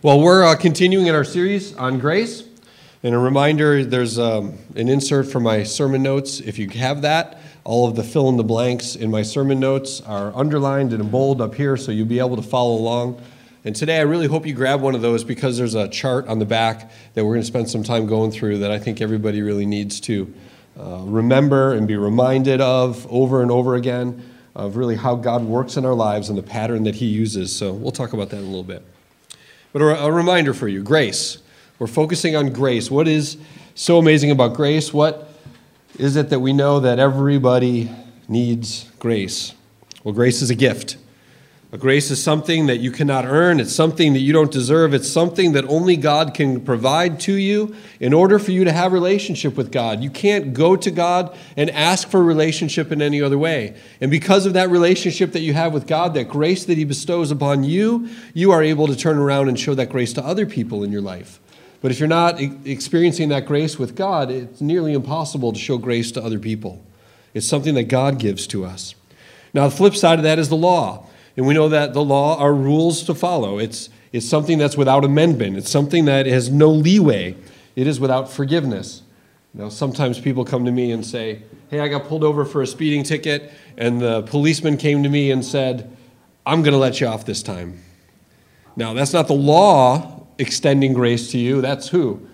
Well, we're continuing in our series on grace. And a reminder, there's an insert for my sermon notes. If you have that, all of the fill in the blanks in my sermon notes are underlined and in bold up here, so you'll be able to follow along. And today, I really hope you grab one of those because there's a chart on the back that we're going to spend some time going through that I think everybody really needs to remember and be reminded of over and over again, of really how God works in our lives and the pattern that He uses. So we'll talk about that in a little bit. But a reminder for you, grace. We're focusing on grace. What is so amazing about grace? What is it that we know that everybody needs grace? Well, grace is a gift. A grace is something that you cannot earn. It's something that you don't deserve. It's something that only God can provide to you in order for you to have a relationship with God. You can't go to God and ask for a relationship in any other way. And because of that relationship that you have with God, that grace that He bestows upon you, you are able to turn around and show that grace to other people in your life. But if you're not experiencing that grace with God, it's nearly impossible to show grace to other people. It's something that God gives to us. Now, the flip side of that is the law. And we know that the law are rules to follow. It's something that's without amendment. It's something that has no leeway. It is without forgiveness. Now, sometimes people come to me and say, hey, I got pulled over for a speeding ticket, and the policeman came to me and said, I'm going to let you off this time. Now, that's not the law extending grace to you. That's who?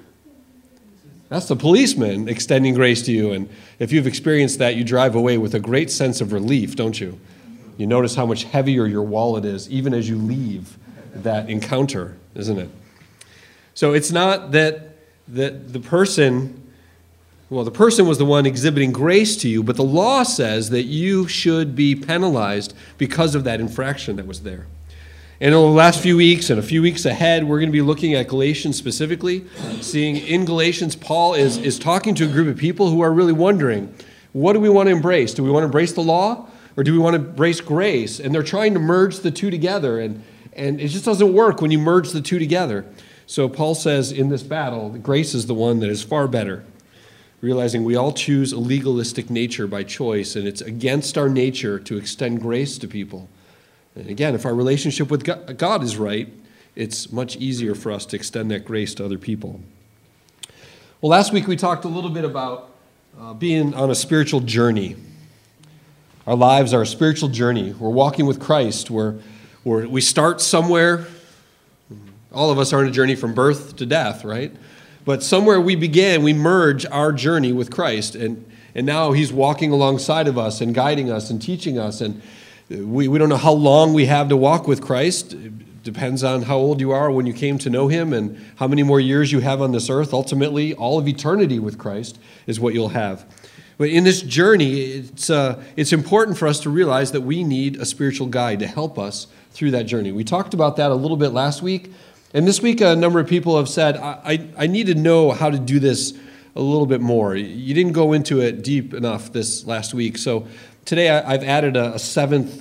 That's the policeman extending grace to you. And if you've experienced that, you drive away with a great sense of relief, don't you? You notice how much heavier your wallet is even as you leave that encounter, isn't it? So it's not that the person was the one exhibiting grace to you, but the law says that you should be penalized because of that infraction that was there. And over the last few weeks and a few weeks ahead, we're going to be looking at Galatians specifically, seeing in Galatians, Paul is talking to a group of people who are really wondering, what do we want to embrace? Do we want to embrace the law? Or do we want to embrace grace? And they're trying to merge the two together. And it just doesn't work when you merge the two together. So Paul says in this battle, grace is the one that is far better. Realizing we all choose a legalistic nature by choice. And it's against our nature to extend grace to people. And again, if our relationship with God is right, it's much easier for us to extend that grace to other people. Well, last week we talked a little bit about being on a spiritual journey. Our lives are a spiritual journey. We're walking with Christ. We start somewhere. All of us are on a journey from birth to death, right? But somewhere we begin, we merge our journey with Christ. And now He's walking alongside of us and guiding us and teaching us. And we don't know how long we have to walk with Christ. It depends on how old you are when you came to know Him and how many more years you have on this earth. Ultimately, all of eternity with Christ is what you'll have. But in this journey, it's important for us to realize that we need a spiritual guide to help us through that journey. We talked about that a little bit last week. And this week, a number of people have said, I need to know how to do this a little bit more. You didn't go into it deep enough this last week. So today, I've added a seventh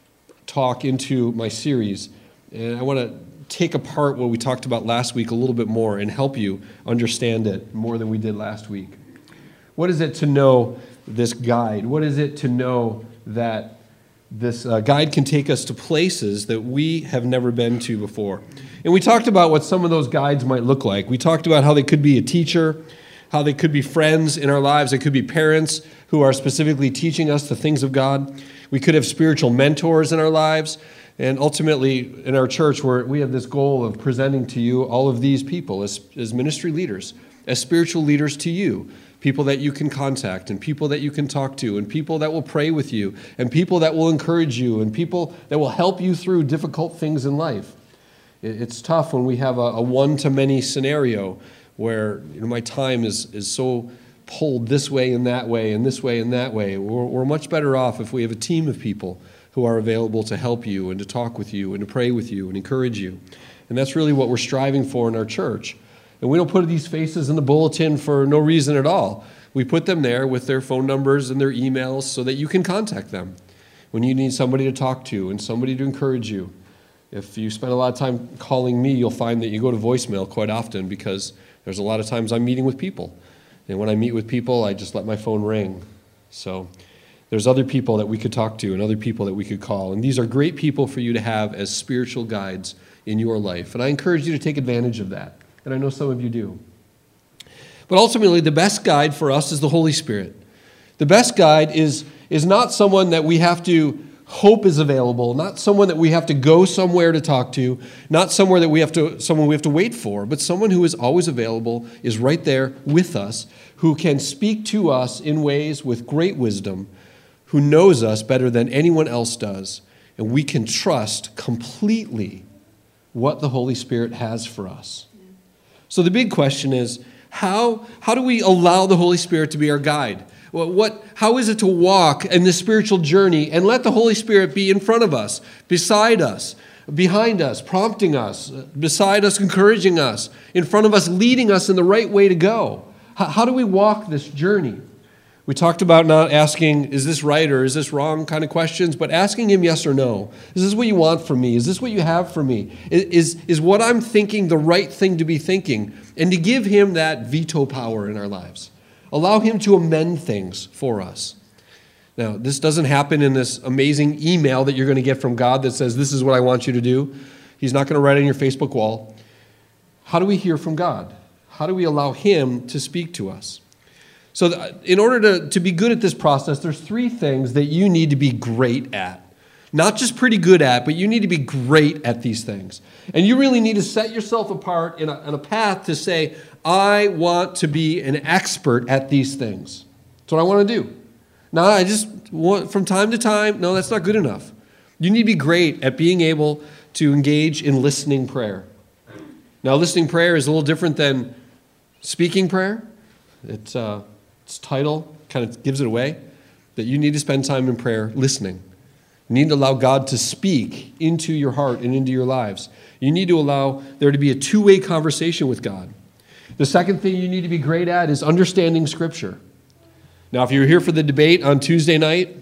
talk into my series. And I want to take apart what we talked about last week a little bit more and help you understand it more than we did last week. What is it to know this guide? What is it to know that this guide can take us to places that we have never been to before? And we talked about what some of those guides might look like. We talked about how they could be a teacher, how they could be friends in our lives. They could be parents who are specifically teaching us the things of God. We could have spiritual mentors in our lives. And ultimately, in our church, we have this goal of presenting to you all of these people as ministry leaders, as spiritual leaders to you. People that you can contact, and people that you can talk to, and people that will pray with you, and people that will encourage you, and people that will help you through difficult things in life. It's tough when we have a one-to-many scenario where my time is so pulled this way and that way, and this way and that way. We're much better off if we have a team of people who are available to help you and to talk with you and to pray with you and encourage you. And that's really what we're striving for in our church. And we don't put these faces in the bulletin for no reason at all. We put them there with their phone numbers and their emails so that you can contact them when you need somebody to talk to and somebody to encourage you. If you spend a lot of time calling me, you'll find that you go to voicemail quite often because there's a lot of times I'm meeting with people. And when I meet with people, I just let my phone ring. So There's other people that we could talk to and other people that we could call. And these are great people for you to have as spiritual guides in your life. And I encourage you to take advantage of that. And I know some of you do. But ultimately, the best guide for us is the Holy Spirit. The best guide is not someone that we have to hope is available, not someone that we have to go somewhere to talk to, not someone we have to wait for, but someone who is always available, is right there with us, who can speak to us in ways with great wisdom, who knows us better than anyone else does, and we can trust completely what the Holy Spirit has for us. So the big question is, how do we allow the Holy Spirit to be our guide? How is it to walk in this spiritual journey and let the Holy Spirit be in front of us, beside us, behind us, prompting us, beside us, encouraging us, in front of us, leading us in the right way to go? How do we walk this journey? We talked about not asking, is this right or is this wrong kind of questions, but asking him yes or no. Is this what you want from me? Is this what you have for me? Is what I'm thinking the right thing to be thinking? And to give him that veto power in our lives. Allow him to amend things for us. Now, this doesn't happen in this amazing email that you're going to get from God that says, this is what I want you to do. He's not going to write it on your Facebook wall. How do we hear from God? How do we allow him to speak to us? So in order to be good at this process, there's 3 things that you need to be great at. Not just pretty good at, but you need to be great at these things. And you really need to set yourself apart in a path to say, I want to be an expert at these things. That's what I want to do. Now, I just want, from time to time, no, that's not good enough. You need to be great at being able to engage in listening prayer. Now, listening prayer is a little different than speaking prayer. Its title kind of gives it away, that you need to spend time in prayer listening. You need to allow God to speak into your heart and into your lives. You need to allow there to be a 2-way conversation with God. The second thing you need to be great at is understanding Scripture. Now, if you were here for the debate on Tuesday night,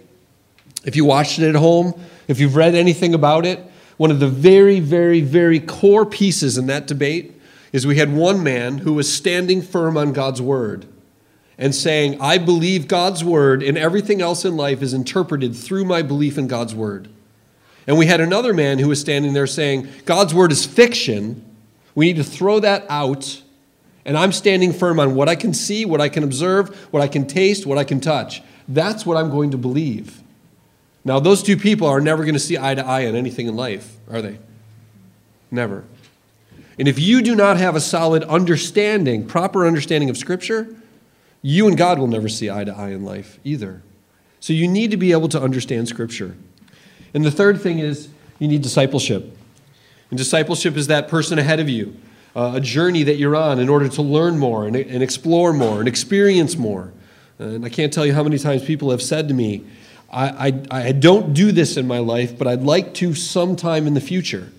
if you watched it at home, if you've read anything about it, one of the very, very, very core pieces in that debate is we had one man who was standing firm on God's Word and saying, I believe God's Word, and everything else in life is interpreted through my belief in God's Word. And we had another man who was standing there saying, God's Word is fiction. We need to throw that out. And I'm standing firm on what I can see, what I can observe, what I can taste, what I can touch. That's what I'm going to believe. Now, those 2 people are never going to see eye to eye on anything in life, are they? Never. And if you do not have a solid understanding, proper understanding of Scripture, you and God will never see eye to eye in life either. So you need to be able to understand Scripture. And the third thing is you need discipleship. And discipleship is that person ahead of you, a journey that you're on in order to learn more and explore more and experience more. And I can't tell you how many times people have said to me, I don't do this in my life, but I'd like to sometime in the future.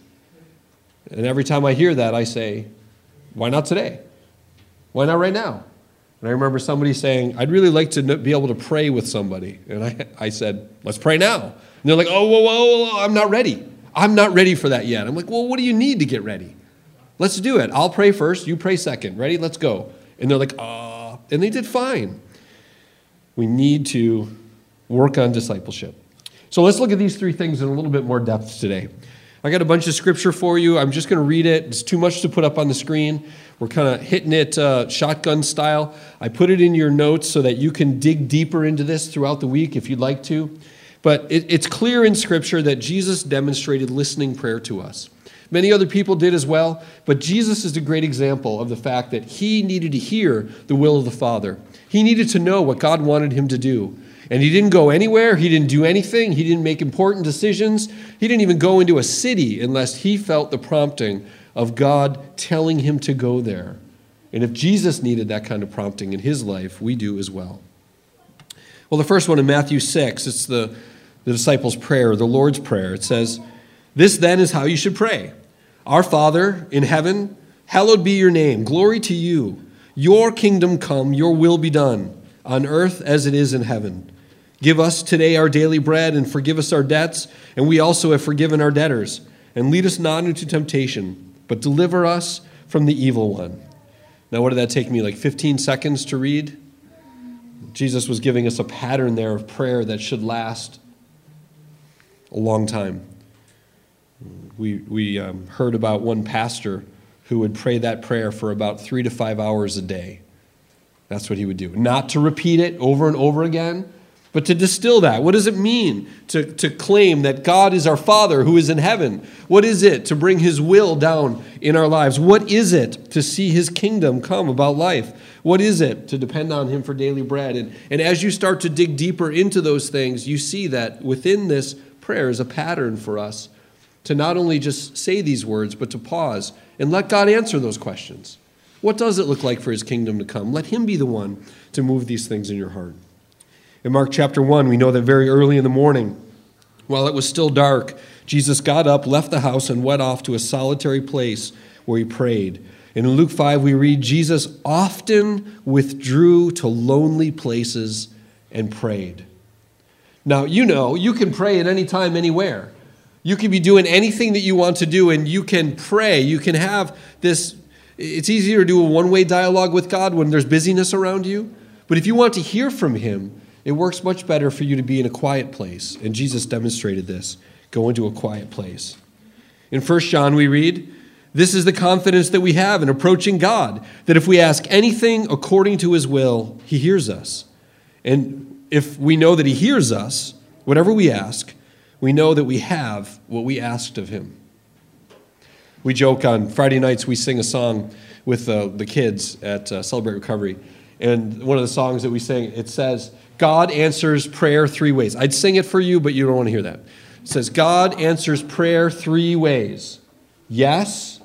And every time I hear that, I say, why not today? Why not right now? And I remember somebody saying, I'd really like to be able to pray with somebody. And I said, let's pray now. And they're like, oh, whoa, I'm not ready. I'm not ready for that yet. I'm like, well, what do you need to get ready? Let's do it. I'll pray first. You pray second. Ready? Let's go. And they're like, and they did fine. We need to work on discipleship. So let's look at these 3 things in a little bit more depth today. I got a bunch of scripture for you. I'm just going to read it. It's too much to put up on the screen. We're kind of hitting it shotgun style. I put it in your notes so that you can dig deeper into this throughout the week if you'd like to. But it's clear in Scripture that Jesus demonstrated listening prayer to us. Many other people did as well, but Jesus is a great example of the fact that he needed to hear the will of the Father. He needed to know what God wanted him to do. And he didn't go anywhere. He didn't do anything. He didn't make important decisions. He didn't even go into a city unless he felt the prompting of God telling him to go there. And if Jesus needed that kind of prompting in his life, we do as well. Well, the first one in Matthew 6, it's the disciples' prayer, the Lord's Prayer. It says, "This then is how you should pray. Our Father in heaven, hallowed be your name. Glory to you. Your kingdom come, your will be done, on earth as it is in heaven. Give us today our daily bread, and forgive us our debts, and we also have forgiven our debtors. And lead us not into temptation, but deliver us from the evil one." Now, what did that take me, like 15 seconds to read? Jesus was giving us a pattern there of prayer that should last a long time. We heard about one pastor who would pray that prayer for about 3 to 5 hours a day. That's what he would do. Not to repeat it over and over again, but to distill that. What does it mean to claim that God is our Father who is in heaven? What is it to bring his will down in our lives? What is it to see his kingdom come about life? What is it to depend on him for daily bread? And as you start to dig deeper into those things, you see that within this prayer is a pattern for us to not only just say these words, but to pause and let God answer those questions. What does it look like for his kingdom to come? Let him be the one to move these things in your heart. In Mark chapter 1, we know that very early in the morning, while it was still dark, Jesus got up, left the house, and went off to a solitary place where he prayed. And in Luke 5, we read, Jesus often withdrew to lonely places and prayed. Now, you can pray at any time, anywhere. You can be doing anything that you want to do, and you can pray. You can have this. It's easier to do a one-way dialogue with God when there's busyness around you. But if you want to hear from him, it works much better for you to be in a quiet place. And Jesus demonstrated this. Go into a quiet place. In 1 John, we read, this is the confidence that we have in approaching God, that if we ask anything according to his will, he hears us. And if we know that he hears us, whatever we ask, we know that we have what we asked of him. We joke on Friday nights, we sing a song with the kids at Celebrate Recovery. And one of the songs that we sing, it says, God answers prayer 3 ways. I'd sing it for you, but you don't want to hear that. It says, God answers prayer 3 ways. Yes,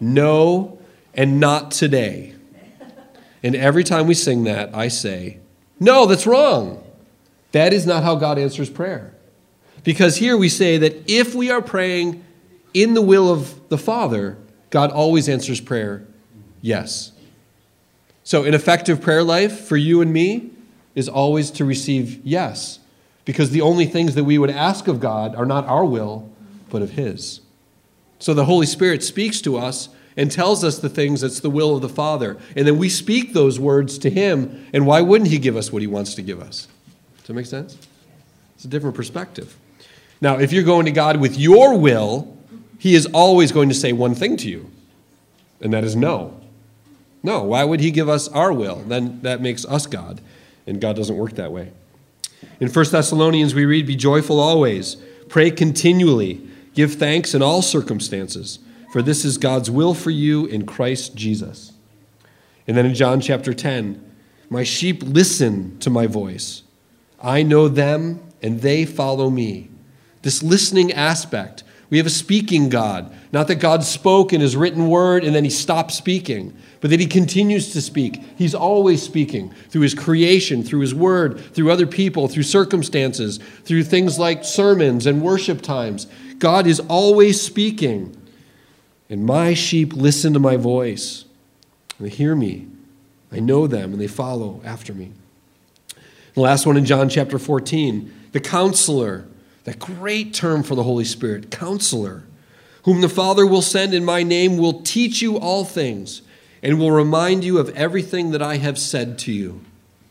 no, and not today. And every time we sing that, I say, no, that's wrong. That is not how God answers prayer. Because here we say that if we are praying in the will of the Father, God always answers prayer, yes. So an effective prayer life for you and me is always to receive yes, because the only things that we would ask of God are not our will, but of his. So the Holy Spirit speaks to us and tells us the things that's the will of the Father, and then we speak those words to him, and why wouldn't he give us what he wants to give us? Does that make sense? It's a different perspective. Now, if you're going to God with your will, he is always going to say one thing to you, and that is no. No, why would he give us our will? Then that makes us God, and God doesn't work that way. In 1 Thessalonians, we read, be joyful always, pray continually, give thanks in all circumstances, for this is God's will for you in Christ Jesus. And then in John chapter 10, my sheep listen to my voice. I know them, and they follow me. This listening aspect. We have a speaking God. Not that God spoke in his written word and then he stopped speaking, but that he continues to speak. He's always speaking through his creation, through his word, through other people, through circumstances, through things like sermons and worship times. God is always speaking. And my sheep listen to my voice. And they hear me. I know them and they follow after me. The last one in John chapter 14, the counselor. That great term for the Holy Spirit, counselor, whom the Father will send in my name, will teach you all things and will remind you of everything that I have said to you.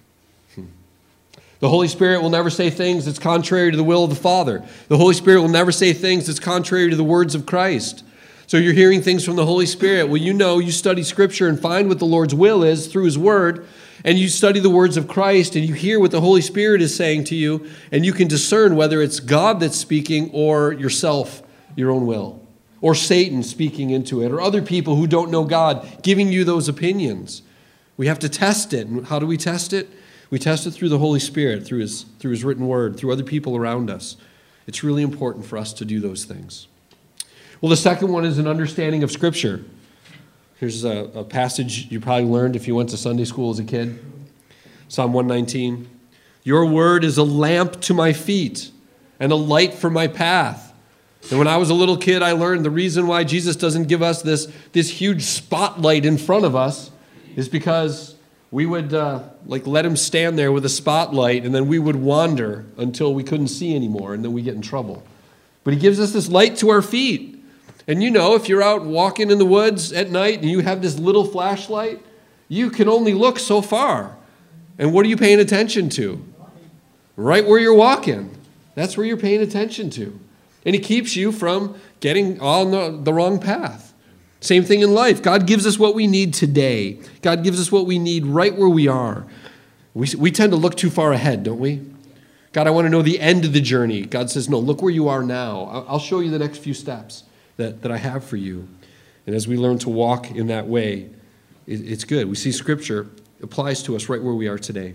The Holy Spirit will never say things that's contrary to the will of the Father. The Holy Spirit will never say things that's contrary to the words of Christ. So you're hearing things from the Holy Spirit. Well, you study Scripture and find what the Lord's will is through his word, and you study the words of Christ, and you hear what the Holy Spirit is saying to you, and you can discern whether it's God that's speaking or yourself, your own will, or Satan speaking into it, or other people who don't know God giving you those opinions. We have to test it. And how do we test it? We test it through the Holy Spirit, through his written word, through other people around us. It's really important for us to do those things. Well, the second one is an understanding of Scripture. Here's a passage you probably learned if you went to Sunday school as a kid. Psalm 119. Your word is a lamp to my feet and a light for my path. And when I was a little kid, I learned the reason why Jesus doesn't give us this huge spotlight in front of us is because we would let him stand there with a spotlight, and then we would wander until we couldn't see anymore, and then we get in trouble. But he gives us this light to our feet. And if you're out walking in the woods at night and you have this little flashlight, you can only look so far. And what are you paying attention to? Right where you're walking. That's where you're paying attention to. And he keeps you from getting on the wrong path. Same thing in life. God gives us what we need today. God gives us what we need right where we are. We tend to look too far ahead, don't we? God, I want to know the end of the journey. God says, no, look where you are now. I'll show you the next few steps that I have for you. And as we learn to walk in that way, it's good. We see Scripture applies to us right where we are today.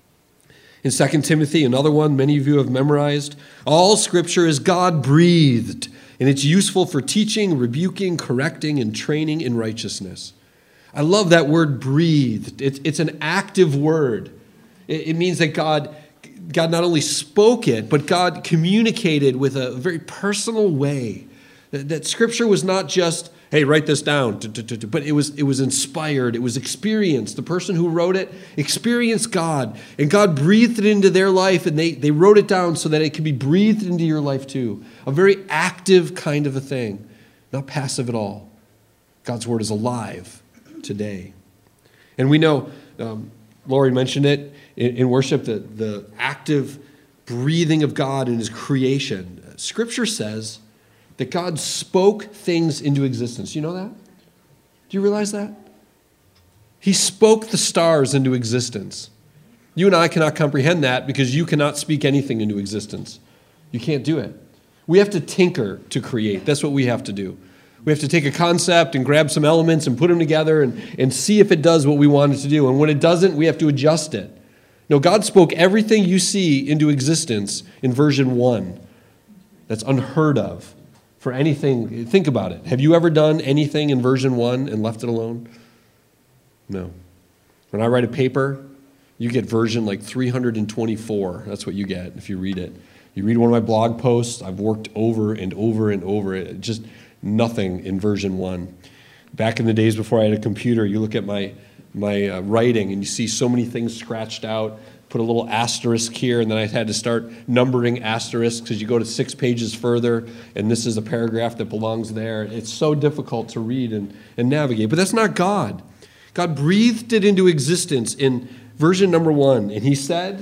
In 2 Timothy, another one many of you have memorized, all Scripture is God-breathed, and it's useful for teaching, rebuking, correcting, and training in righteousness. I love that word breathed. It's an active word. It means that God not only spoke it, but God communicated with a very personal way. That Scripture was not just, hey, write this down, but it was inspired, it was experienced. The person who wrote it experienced God, and God breathed it into their life, and they wrote it down so that it could be breathed into your life too. A very active kind of a thing, not passive at all. God's word is alive today. And we know, Lori mentioned it in worship, the active breathing of God in his creation. Scripture says that God spoke things into existence. You know that? Do you realize that? He spoke the stars into existence. You and I cannot comprehend that because you cannot speak anything into existence. You can't do it. We have to tinker to create. That's what we have to do. We have to take a concept and grab some elements and put them together and see if it does what we want it to do. And when it doesn't, we have to adjust it. No, God spoke everything you see into existence in version 1. That's unheard of for anything. Think about it. Have you ever done anything in version 1 and left it alone? No. When I write a paper, you get version like 324. That's what you get if you read it. You read one of my blog posts, I've worked over and over and over it. Just nothing in version 1. Back in the days before I had a computer, you look at my writing and you see so many things scratched out, put a little asterisk here, and then I had to start numbering asterisks because you go to 6 pages further, and this is a paragraph that belongs there. It's so difficult to read and navigate. But that's not God. God breathed it into existence in version number 1, and he said,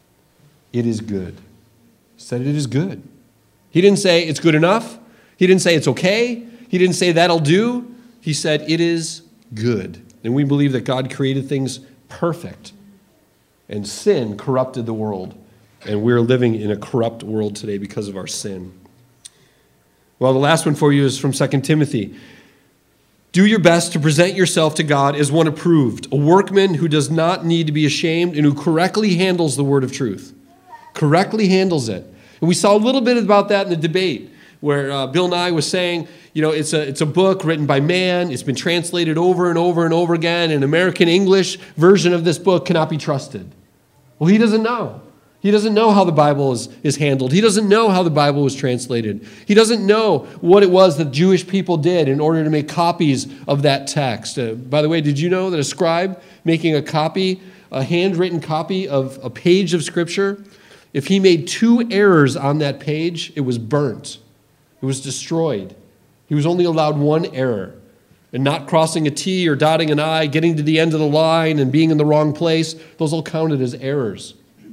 it is good. He said it is good. He didn't say it's good enough. He didn't say it's okay. He didn't say that'll do. He said it is good. And we believe that God created things perfect. And sin corrupted the world. And we're living in a corrupt world today because of our sin. Well, the last one for you is from 2 Timothy. Do your best to present yourself to God as one approved, a workman who does not need to be ashamed and who correctly handles the word of truth. Correctly handles it. And we saw a little bit about that in the debate where Bill Nye was saying, you know, it's a book written by man. It's been translated over and over and over again. An American English version of this book cannot be trusted. Well, he doesn't know. He doesn't know how the Bible is handled. He doesn't know how the Bible was translated. He doesn't know what it was that Jewish people did in order to make copies of that text. By the way, did you know that a scribe making a handwritten copy of a page of Scripture, if he made 2 errors on that page, it was burnt. It was destroyed. He was only allowed 1 error. And not crossing a T or dotting an I, getting to the end of the line and being in the wrong place, those all counted as errors.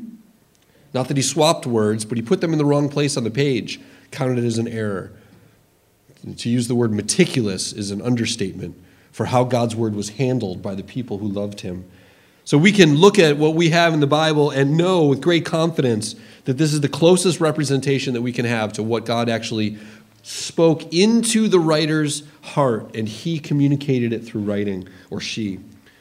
Not that he swapped words, but he put them in the wrong place on the page, counted as an error. And to use the word meticulous is an understatement for how God's word was handled by the people who loved him. So we can look at what we have in the Bible and know with great confidence that this is the closest representation that we can have to what God actually spoke into the writer's heart, and he communicated it through writing, or she.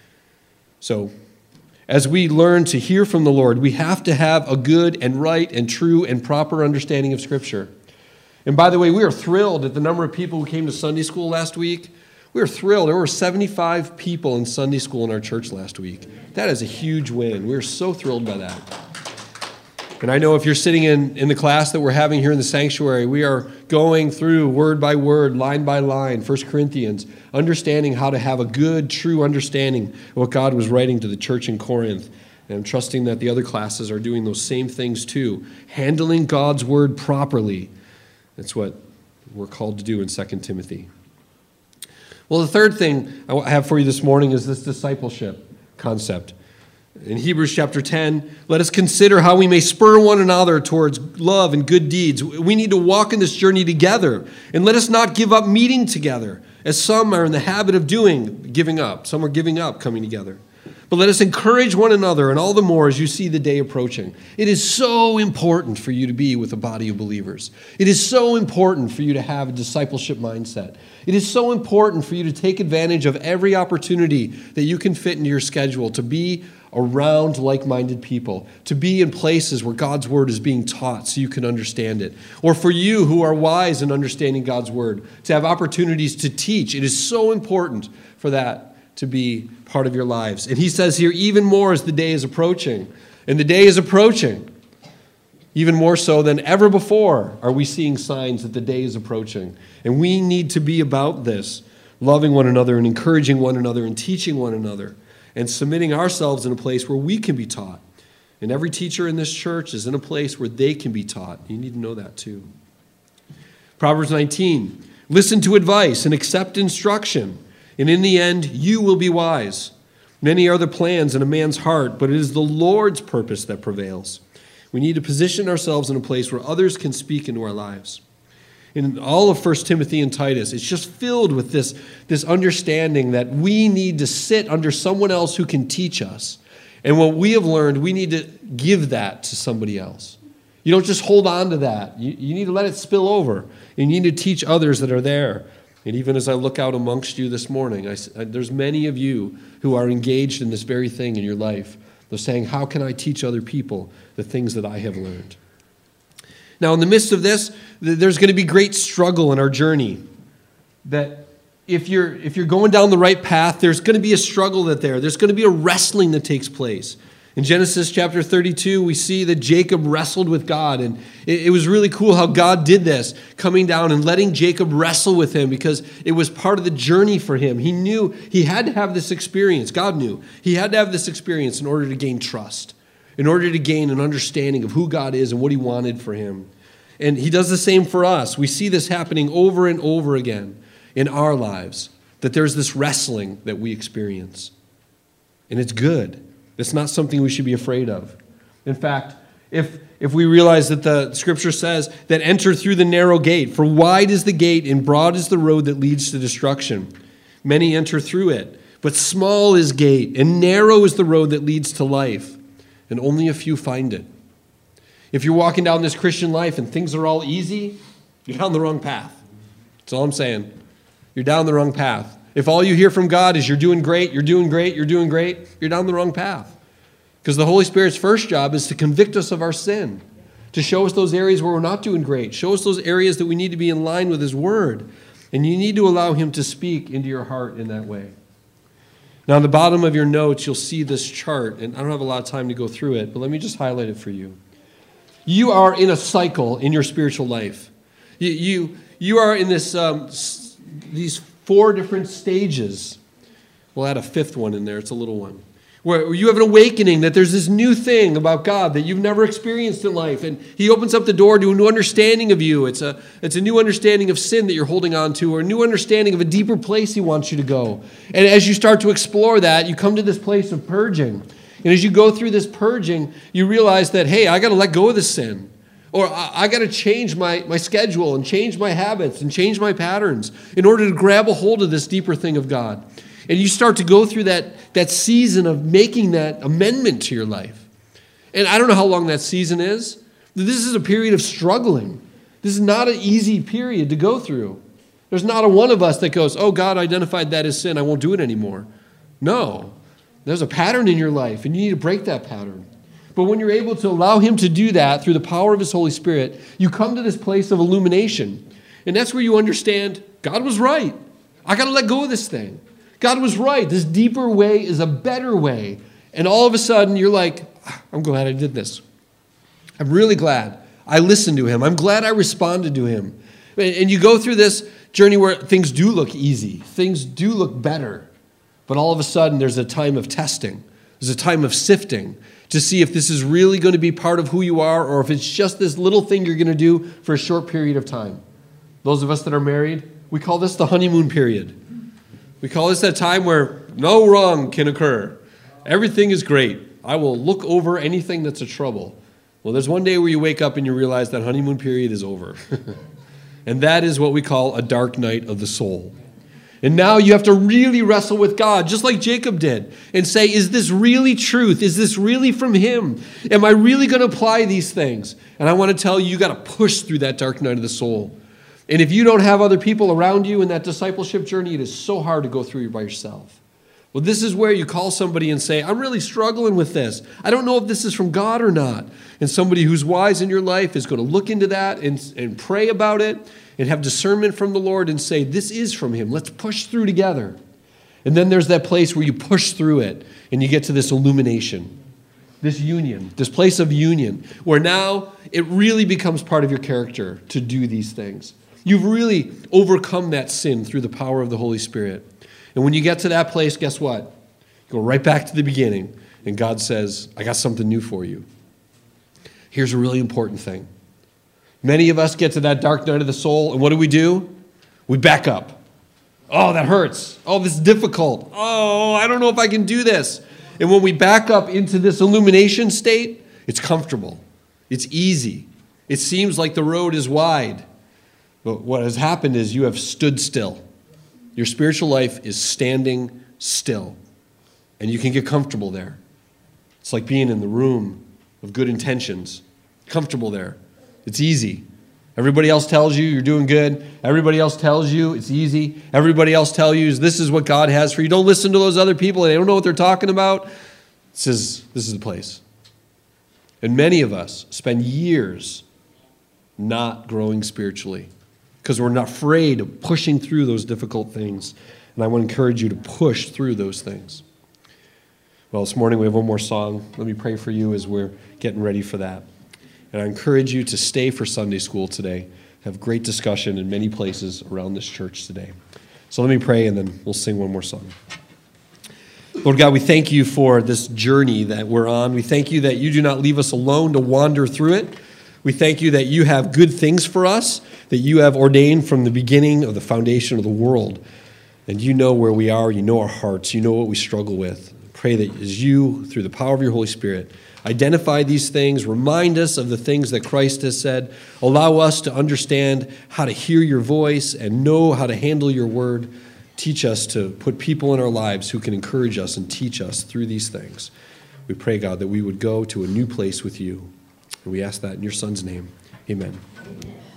So, as we learn to hear from the Lord, we have to have a good and right and true and proper understanding of Scripture. And by the way, we are thrilled at the number of people who came to Sunday school last week. We are thrilled. There were 75 people in Sunday school in our church last week. That is a huge win. We're so thrilled by that. And I know if you're sitting in the class that we're having here in the sanctuary, we are going through word by word, line by line, 1 Corinthians, understanding how to have a good, true understanding of what God was writing to the church in Corinth. And I'm trusting that the other classes are doing those same things too, handling God's word properly. That's what we're called to do in 2 Timothy. Well, the third thing I have for you this morning is this discipleship concept. In Hebrews chapter 10, let us consider how we may spur one another towards love and good deeds. We need to walk in this journey together. And let us not give up meeting together, as some are in the habit of doing, giving up. Some are giving up coming together. But let us encourage one another, and all the more as you see the day approaching. It is so important for you to be with a body of believers. It is so important for you to have a discipleship mindset. It is so important for you to take advantage of every opportunity that you can fit into your schedule to be around like-minded people, to be in places where God's word is being taught so you can understand it. Or for you who are wise in understanding God's word, to have opportunities to teach. It is so important for that to be part of your lives. And he says here, even more as the day is approaching. And the day is approaching. Even more so than ever before are we seeing signs that the day is approaching. And we need to be about this, loving one another and encouraging one another and teaching one another and submitting ourselves in a place where we can be taught. And every teacher in this church is in a place where they can be taught. You need to know that too. Proverbs 19, listen to advice and accept instruction, and in the end you will be wise. Many are the plans in a man's heart, but it is the Lord's purpose that prevails. We need to position ourselves in a place where others can speak into our lives. In all of 1 Timothy and Titus, it's just filled with this understanding that we need to sit under someone else who can teach us. And what we have learned, we need to give that to somebody else. You don't just hold on to that. You need to let it spill over. And you need to teach others that are there. And even as I look out amongst you this morning, there's many of you who are engaged in this very thing in your life. They're saying, how can I teach other people the things that I have learned? Now, in the midst of this, there's going to be great struggle in our journey. That if you're going down the right path, there's going to be a struggle there's going to be a wrestling that takes place. In Genesis chapter 32, we see that Jacob wrestled with God, and it was really cool how God did this, coming down and letting Jacob wrestle with him because it was part of the journey for him. He knew he had to have this experience. God knew he had to have this experience in order to gain trust, in order to gain an understanding of who God is and what he wanted for him. And he does the same for us. We see this happening over and over again in our lives, that there's this wrestling that we experience. And it's good. It's not something we should be afraid of. In fact, if we realize that the scripture says that enter through the narrow gate, for wide is the gate and broad is the road that leads to destruction. Many enter through it, but small is gate and narrow is the road that leads to life, and only a few find it. If you're walking down this Christian life and things are all easy, you're down the wrong path. That's all I'm saying. You're down the wrong path. If all you hear from God is you're doing great, you're doing great, you're doing great, you're down the wrong path. Because the Holy Spirit's first job is to convict us of our sin, to show us those areas where we're not doing great, show us those areas that we need to be in line with his word. And you need to allow him to speak into your heart in that way. Now, on the bottom of your notes, you'll see this chart, and I don't have a lot of time to go through it, but let me just highlight it for you. You are in a cycle in your spiritual life. You are in these 4 different stages. We'll add a 5th one in there. It's a little one. Where you have an awakening that there's this new thing about God that you've never experienced in life. And he opens up the door to a new understanding of you. It's a new understanding of sin that you're holding on to, or a new understanding of a deeper place he wants you to go. And as you start to explore that, you come to this place of purging. And as you go through this purging, you realize that, hey, I got to let go of this sin. Or I got to change my schedule and change my habits and change my patterns in order to grab a hold of this deeper thing of God. And you start to go through that season of making that amendment to your life. And I don't know how long that season is. This is a period of struggling. This is not an easy period to go through. There's not a one of us that goes, oh, God identified that as sin, I won't do it anymore. No. There's a pattern in your life, and you need to break that pattern. But when you're able to allow him to do that through the power of his Holy Spirit, you come to this place of illumination. And that's where you understand God was right. I got to let go of this thing. God was right. This deeper way is a better way. And all of a sudden, you're like, I'm glad I did this. I'm really glad I listened to him. I'm glad I responded to him. And you go through this journey where things do look easy. Things do look better. But all of a sudden, there's a time of testing. There's a time of sifting to see if this is really going to be part of who you are or if it's just this little thing you're going to do for a short period of time. Those of us that are married, we call this the honeymoon period. We call this that time where no wrong can occur. Everything is great. I will look over anything that's a trouble. Well, there's one day where you wake up and you realize that honeymoon period is over. And that is what we call a dark night of the soul. And now you have to really wrestle with God, just like Jacob did, and say, is this really truth? Is this really from him? Am I really going to apply these things? And I want to tell you, you got to push through that dark night of the soul. And if you don't have other people around you in that discipleship journey, it is so hard to go through it by yourself. Well, this is where you call somebody and say, I'm really struggling with this. I don't know if this is from God or not. And somebody who's wise in your life is going to look into that and pray about it and have discernment from the Lord and say, this is from him. Let's push through together. And then there's that place where you push through it and you get to this illumination, this union, this place of union, where now it really becomes part of your character to do these things. You've really overcome that sin through the power of the Holy Spirit. And when you get to that place, guess what? You go right back to the beginning, and God says, I got something new for you. Here's a really important thing. Many of us get to that dark night of the soul, and what do? We back up. Oh, that hurts. Oh, this is difficult. Oh, I don't know if I can do this. And when we back up into this illumination state, it's comfortable. It's easy. It seems like the road is wide. But what has happened is you have stood still. Your spiritual life is standing still, and you can get comfortable there. It's like being in the room of good intentions, comfortable there. It's easy. Everybody else tells you you're doing good. Everybody else tells you it's easy. Everybody else tells you this is what God has for you. Don't listen to those other people. They don't know what they're talking about. It says this is the place. And many of us spend years not growing spiritually, because we're not afraid of pushing through those difficult things. And I want to encourage you to push through those things. Well, this morning we have one more song. Let me pray for you as we're getting ready for that. And I encourage you to stay for Sunday school today. Have great discussion in many places around this church today. So let me pray, and then we'll sing one more song. Lord God, we thank you for this journey that we're on. We thank you that you do not leave us alone to wander through it. We thank you that you have good things for us, that you have ordained from the beginning of the foundation of the world. And you know where we are, you know our hearts, you know what we struggle with. Pray that as you, through the power of your Holy Spirit, identify these things, remind us of the things that Christ has said, allow us to understand how to hear your voice and know how to handle your word. Teach us to put people in our lives who can encourage us and teach us through these things. We pray, God, that we would go to a new place with you. And we ask that in your Son's name. Amen.